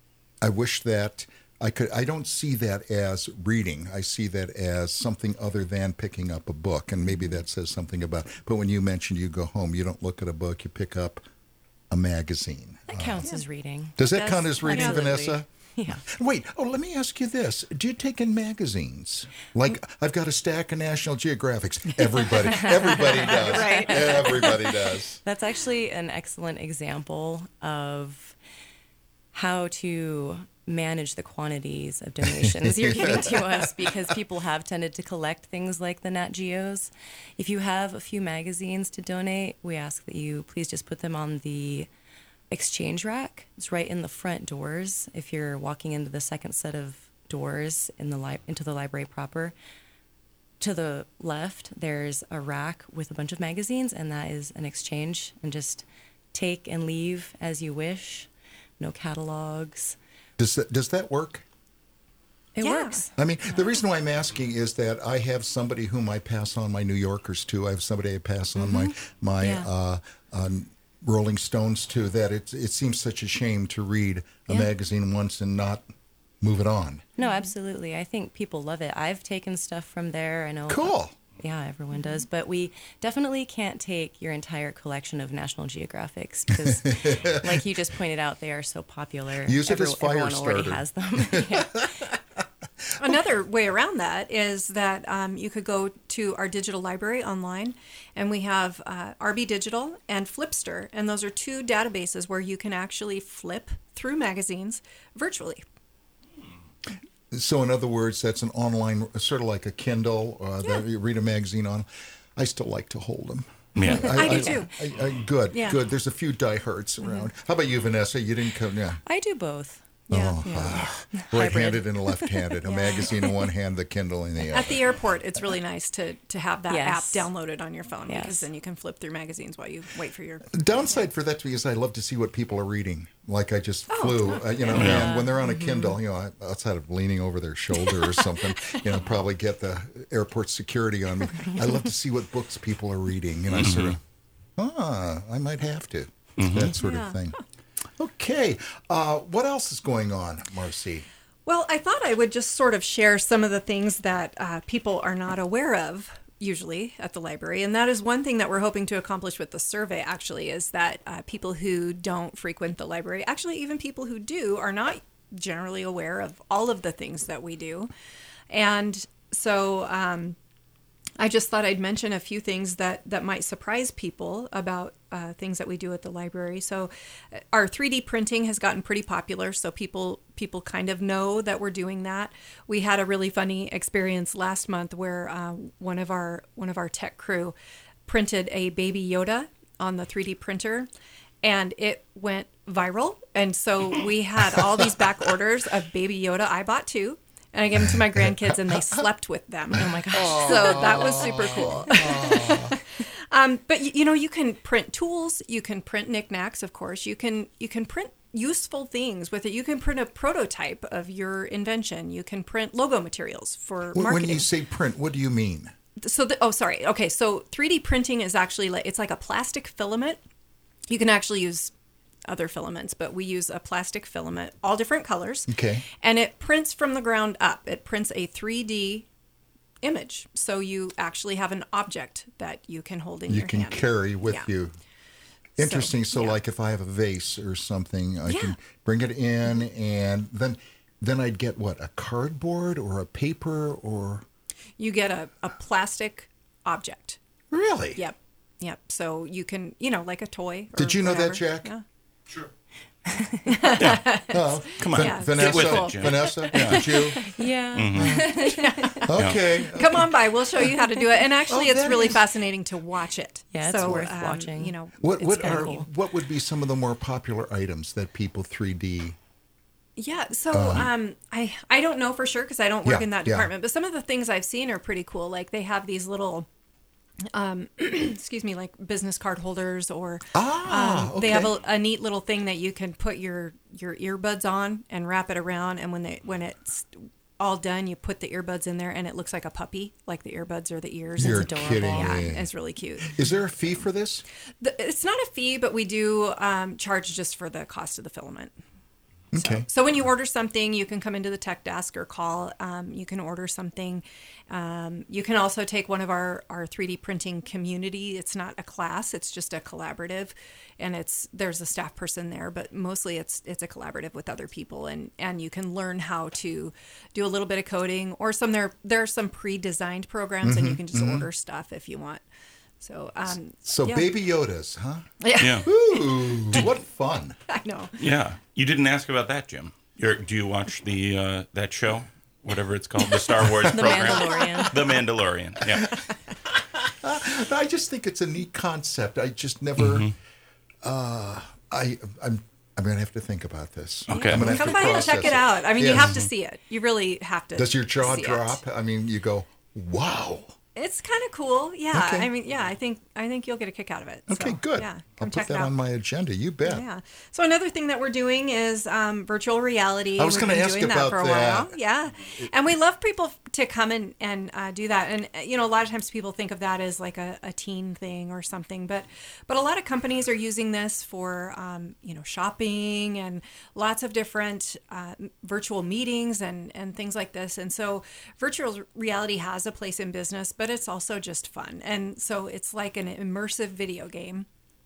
I wish that I could. I don't see that as reading. I see that as something other than picking up a book, and maybe that says something about. But when you mentioned you go home, you don't look at a book. You pick up a magazine. That counts as reading. Does that Yes, count as reading, absolutely. Vanessa? Yeah. Wait, oh, let me ask you this. Do you take in magazines? Like, I've got a stack of National Geographics. Everybody, everybody does. Right. Everybody does. That's actually an excellent example of how to manage the quantities of donations you're giving to us, because people have tended to collect things like the Nat Geos. If you have a few magazines to donate, we ask that you please just put them on the exchange rack. It's right in the front doors. If you're walking into the second set of doors in the li- into the library proper, to the left there's a rack with a bunch of magazines, and that is an exchange. And just take and leave as you wish. No catalogs. Does that, does that work? It Yeah. works. I mean, the reason why I'm asking is that I have somebody whom I pass on my New Yorkers to. I have somebody I pass on my my Yeah. uh, um, Rolling Stones to. That it it seems such a shame to read a Yeah. magazine once and not move it on. No, absolutely. I think people love it. I've taken stuff from there. I know. Cool. Yeah, everyone does. But we definitely can't take your entire collection of National Geographics because, like you just pointed out, they are so popular. Use it as fire everyone already starter. has them. Yeah. Another way around that is that um, you could go to our digital library online, and we have uh, R B Digital and Flipster, and those are two databases where you can actually flip through magazines virtually. So, in other words, that's an online, sort of like a Kindle, uh, that you read a magazine on. I still like to hold them. Yeah. I do too. I, I, good, Yeah. good. There's a few diehards around. How about you, Vanessa? You didn't come, yeah. I do both. Yeah. Yeah. Right-handed and left-handed. A magazine in one hand, the Kindle in the other. At the airport, it's really nice to, to have that Yes. app downloaded on your phone Yes. because then you can flip through magazines while you wait for your. The downside for that is I love to see what people are reading. Like I just Oh. flew, uh, you know, Yeah. and when they're on a Kindle, you know, I- outside of leaning over their shoulder or something, you know, probably get the airport security on me. I love to see what books people are reading, and I sort of, ah, I might have to, that sort Yeah. of thing. Okay, uh, what else is going on, Marcy? Well, I thought I would just sort of share some of the things that uh, people are not aware of usually at the library. And that is one thing that we're hoping to accomplish with the survey, actually, is that uh, people who don't frequent the library, actually even people who do, are not generally aware of all of the things that we do. And so um, I just thought I'd mention a few things that, that might surprise people about uh, things that we do at the library. So uh, our three D printing has gotten pretty popular, so people people kind of know that we're doing that. We had a really funny experience last month where uh, one of our one of our tech crew printed a Baby Yoda on the three D printer, and it went viral. And so we had all these back orders of Baby Yoda. I bought two. And I gave them to my grandkids, and they slept with them. Oh my gosh! So that was super cool. um, but y- you know, you can print tools, you can print knickknacks, of course. You can you can print useful things with it. You can print a prototype of your invention. You can print logo materials for When, marketing. when you say print, what do you mean? So the, oh, sorry. Okay, so three D printing is actually like it's like a plastic filament. You can actually use other filaments, but we use a plastic filament, all different colors. Okay. And it prints from the ground up. It prints a three D image. So you actually have an object that you can hold in You your can hand. carry with Yeah. you. Interesting. So, yeah. like, if I have a vase or something, I Yeah. can bring it in, and then then I'd get what, a cardboard or a paper or You get a, a plastic object. really? Yep. Yep. So you can, you know, like a toy. Or Did you know that, whatever. Jack? Yeah. Sure. Oh, Come on. Yeah, Vanessa, Get with it, Jen. Vanessa, did you? Yeah. Okay. Come on by. We'll show you how to do it. And actually, Oh, it's that really is- fascinating to watch it. Yeah, it's so, worth um, watching. You know, What it's what kinda are cool. what would be some of the more popular items that people three D? Yeah, so um, I I don't know for sure because I don't work Yeah, in that yeah. department. But some of the things I've seen are pretty cool. Like they have these little, um, excuse me, like business card holders, or Ah, um, they have okay. a, a neat little thing that you can put your your earbuds on and wrap it around. And when they when it's all done, you put the earbuds in there, and it looks like a puppy. Like the earbuds are the ears. You're It's adorable. kidding Yeah, me. it's really cute. Is there a fee for this? The, it's not a fee, but we do um, charge just for the cost of the filament. Okay. So, so when you order something, you can come into the tech desk or call. Um, you can order something. Um, you can also take one of our, our three D printing community. It's not a class; it's just a collaborative, and it's there's a staff person there, but mostly it's it's a collaborative with other people, and, and you can learn how to do a little bit of coding, or some there there are some pre-designed programs, Mm-hmm, and you can just order stuff if you want. So, um, So yeah. Baby Yodas, huh? yeah, Yeah. Ooh, what fun. I know. Yeah. You didn't ask about that, Jim. You're, do you watch the uh, that show? Whatever it's called, the Star Wars The program. Mandalorian. The Mandalorian. Yeah. I just think it's a neat concept. I just never. Mm-hmm. Uh, I I'm I'm gonna have to think about this. Okay. I'm gonna have Come to by and process check it out. I mean, you Yes. have to see it. You really have to. Does your jaw see it. drop? I mean, you go, wow. It's kind of cool. Yeah. Okay. I mean, yeah. I think I think you'll get a kick out of it. Okay, So, good. Yeah. I'll Come put check that it out. on my agenda. You bet. Yeah. So another thing that we're doing is um, virtual reality. I was We've gonna been ask doing about that for a that. while. Yeah. And we love people to come and and uh, do that. And uh, you know, a lot of times people think of that as like a, a teen thing or something, but but a lot of companies are using this for um, you know shopping and lots of different uh, virtual meetings and and things like this. And so virtual reality has a place in business, but it's also just fun. And so it's like an immersive video game.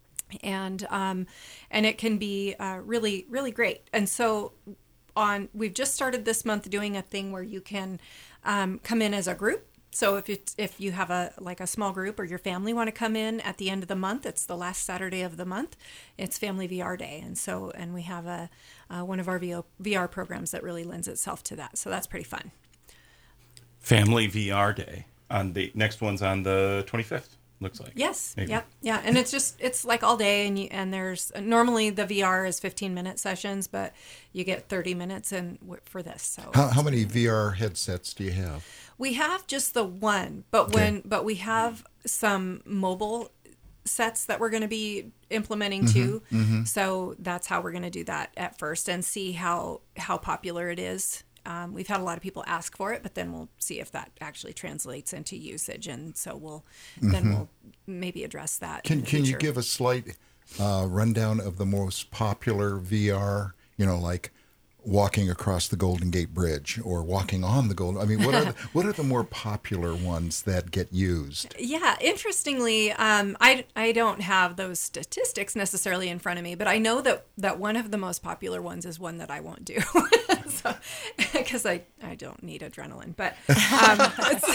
And um, and it can be uh, really really great. And so on we've just started this month doing a thing where you can um, come in as a group. So if it's, if you have a like a small group or your family want to come in at the end of the month, it's the last Saturday of the month. It's Family V R Day, and so and we have a uh, one of our V R programs that really lends itself to that. So that's pretty fun. Family V R Day. On the next one's on the twenty-fifth. Looks like. Yes. Maybe. Yep. Yeah. And it's just it's like all day, and you, and there's normally the V R is fifteen minute sessions, but you get thirty minutes and for this. So How, how many V R headsets do you have? we have just the one, but when but we have some mobile sets that we're going to be implementing too. So that's how we're going to do that at first and see how how popular it is. Um, we've had a lot of people ask for it, but then we'll see if that actually translates into usage, and so we'll then we'll maybe address that. Can in the Can you future. give a slight uh, rundown of the most popular V R? You know, like walking across the Golden Gate Bridge or walking on the Golden. I mean, what are the, what are the more popular ones that get used? Yeah, interestingly, um, I, I don't have those statistics necessarily in front of me, but I know that, that one of the most popular ones is one that I won't do, so because I, I don't need adrenaline. But um,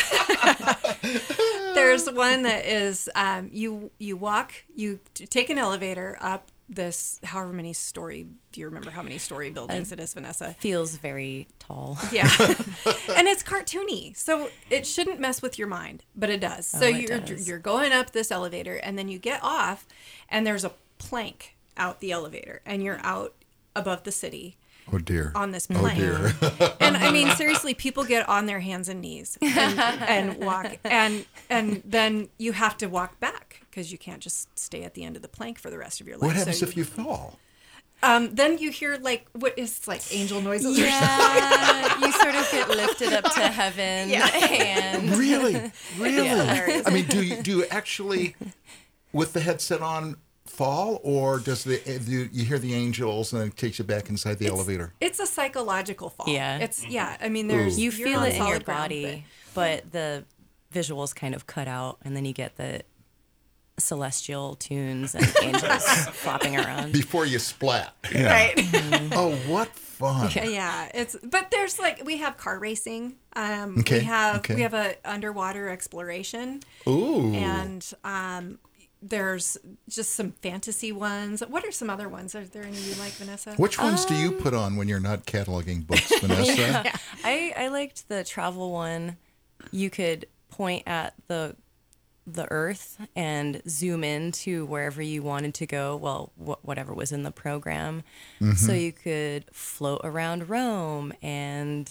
it's- there's one that is um, you you walk, you t- take an elevator up this however many story. Do you remember how many story buildings it is, Vanessa? Feels very tall. Yeah. And it's cartoony. So it shouldn't mess with your mind, but it does. So Oh, it you're does. you're going up this elevator and then you get off and there's a plank out the elevator and you're out above the city Oh dear. on this Oh plank. dear. And I mean seriously, people get on their hands and knees and, and walk and and then you have to walk back because you can't just stay at the end of the plank for the rest of your life. What happens So if you fall? um then you hear like what is like angel noises or something. Yeah, you sort of get lifted up to heaven. And Really? Really? hilarious. I mean, do you do you actually, with the headset on, fall, or does the do you, you hear the angels and it takes you back inside the elevator? It's a psychological fall. Yeah. It's yeah. I mean, there's you you're feel on it in your solid ground, body, but the visuals kind of cut out, and then you get the celestial tunes and angels flopping around. Before you splat. but- right? Oh, what fun! yeah, it's but there's like we have car racing. Um, Okay, We have okay. we have a underwater exploration, Ooh. and um, there's just some fantasy ones. What are some other ones? Are there any you like, Vanessa? Which ones do Um, you put on when you're not cataloging books, Vanessa? I, I liked the travel one. You could point at the the Earth and zoom in to wherever you wanted to go. Well, wh- whatever was in the program. So you could float around Rome, and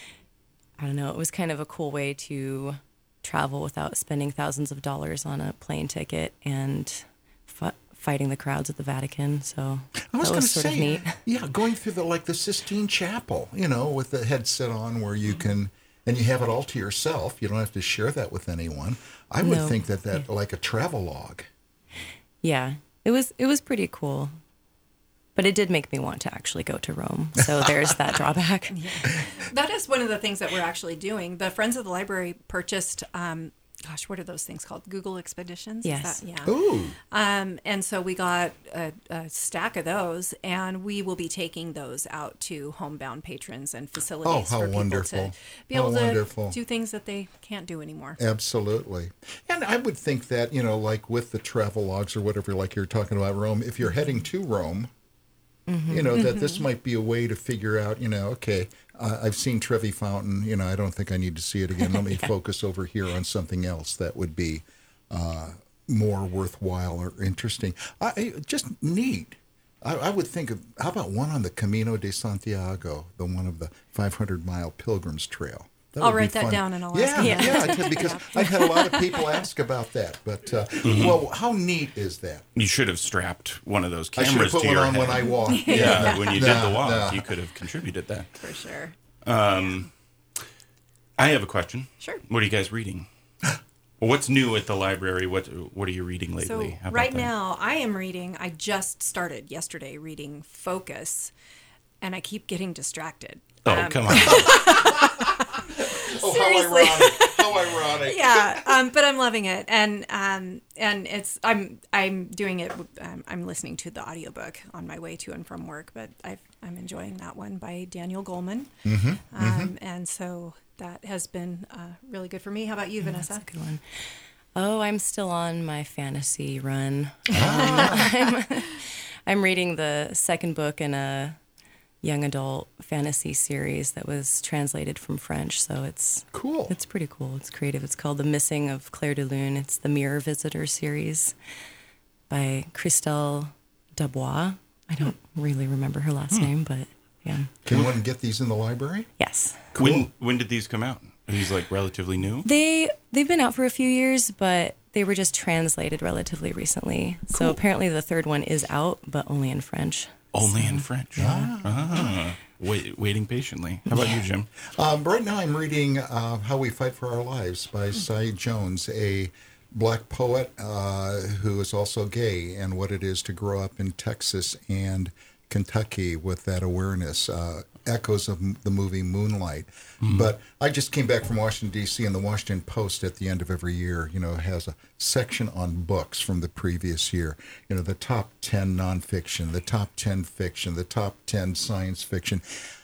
I don't know. It was kind of a cool way to travel without spending thousands of dollars on a plane ticket and f- fighting the crowds at the Vatican. So I was that going to was sort say, of neat. yeah, going through the like the Sistine Chapel, you know, with the headset on, where you can, and you have it all to yourself. You don't have to share that with anyone. I would No. think that that like a travel log. Yeah, it was it was pretty cool. But it did make me want to actually go to Rome. So there's that drawback. Yeah. That is one of the things that we're actually doing. The Friends of the Library purchased, um, gosh, what are those things called? Google Expeditions? Is Yes. that- yeah. Ooh. Um, and so we got a, a stack of those, and we will be taking those out to homebound patrons and facilities Oh, how for people wonderful. to be How able to wonderful. do things that they can't do anymore. Absolutely. And I would think that, you know, like with the travel logs or whatever, like you're talking about Rome, if you're heading to Rome, Mm-hmm. you know, that this might be a way to figure out, you know, okay, uh, I've seen Trevi Fountain, you know, I don't think I need to see it again. Let me focus over here on something else that would be uh, more worthwhile or interesting. I, I- just neat. I, I would think of, how about one on the Camino de Santiago, the one of the five hundred mile Pilgrims Trail? That I'll would be write that fun. down and I'll yeah, ask Yeah, you. yeah, I did, because I've had a lot of people ask about that. But, uh, well, how neat is that? You should have strapped one of those I should cameras have put to one your on head. when I walked. Yeah, when you did Nah, the walk, nah. you could have contributed that. For sure. I have a question. Sure. What are you guys reading? What's new at the library? What What are you reading lately? So How about right that? now, I am reading. I just started yesterday reading Focus, and I keep getting distracted. Oh, Um, come on. Oh, Seriously. how ironic! How ironic! yeah, um, but I'm loving it, and um, and it's I'm I'm doing it. Um, I'm listening to the audiobook on my way to and from work, but I've, I'm enjoying that one by Daniel Goleman, mm-hmm, um, mm-hmm. and so that has been uh, really good for me. How about you, Vanessa? That's a good one. Oh, I'm still on my fantasy run. Ah. Um, I'm, I'm reading the second book in a young adult fantasy series that was translated from French, so it's Cool. It's pretty cool. It's creative. It's called The Missing of Claire de Lune. It's the Mirror Visitor series by Christelle Dubois. I don't really remember her last name, but yeah. Can one get these in the library? Yes. When When did these come out? Are these like relatively new? They they've been out for a few years, but they were just translated relatively recently. So apparently the third one is out, but only in French. Only in French. Ah. Wait, waiting patiently. How about you, Jim? Um, right now, I'm reading uh, "How We Fight for Our Lives" by Cy Jones, a black poet uh, who is also gay, and what it is to grow up in Texas and Kentucky with that awareness. Uh, echoes of m- the movie Moonlight. Mm-hmm. But I just came back from Washington, D C, and the Washington Post at the end of every year, you know, has a section on books from the previous year. You know, the top ten nonfiction, the top ten fiction, the top ten science fiction.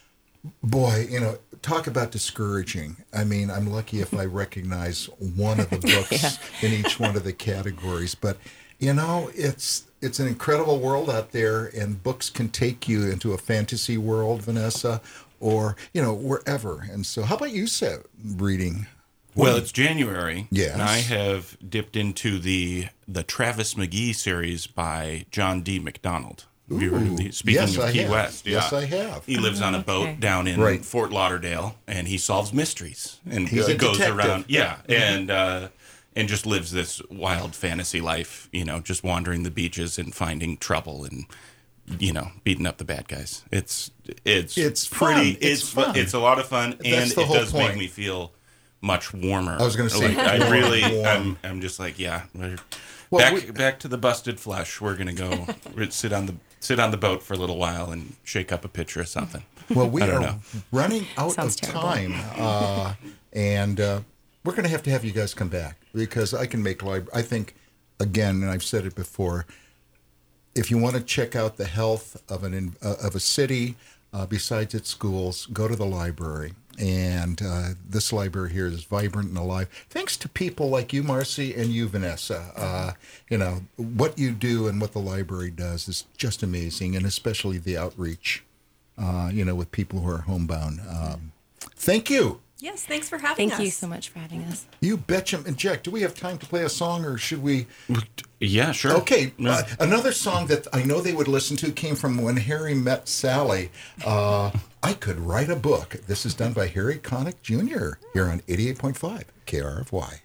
Boy, you know, talk about discouraging. I mean, I'm lucky if I recognize one of the books in each one of the categories. But, you know, it's it's an incredible world out there, and books can take you into a fantasy world, Vanessa, or, you know, wherever. And so how about you, Seth, reading? Well, it's January. Yes. And I have dipped into the the Travis McGee series by John D. McDonald. Have you heard of the, speaking yes, of I Key have. West? Yes, yeah. I have. He lives on a boat Okay. down in Right. Fort Lauderdale, and he solves mysteries and He's uh, a goes detective. around. Yeah, and uh, and just lives this wild fantasy life. You know, just wandering the beaches and finding trouble and you know beating up the bad guys. It's it's It's pretty. fun. It's It's fu- fun. It's a lot of fun, That's and the it whole does point. make me feel much warmer. I was gonna say, like, I warm, really, warm. I'm, I'm just like, yeah. we're- Well, back, we- back to the busted flesh. We're gonna go we're sit on the sit on the boat for a little while and shake up a pitcher or something. Well, we I don't are know. running out Sounds of terrible. time, uh, and uh, we're going to have to have you guys come back because I can make lib- I think, again, and I've said it before, if you want to check out the health of an in, uh, of a city uh, besides its schools, go to the library. And uh, this library here is vibrant and alive, thanks to people like you, Marcy, and you, Vanessa. Uh, you know, what you do and what the library does is just amazing, and especially the outreach, uh, you know, with people who are homebound. Um, thank you. Yes, thanks for having Thank us. you so much for having us. You betcha. And Jack, do we have time to play a song, or should we? Yeah, sure. Okay, Yeah. uh, another song that I know they would listen to came from When Harry Met Sally. Uh, I Could Write a Book. This is done by Harry Connick Junior here on eighty-eight point five K R F Y.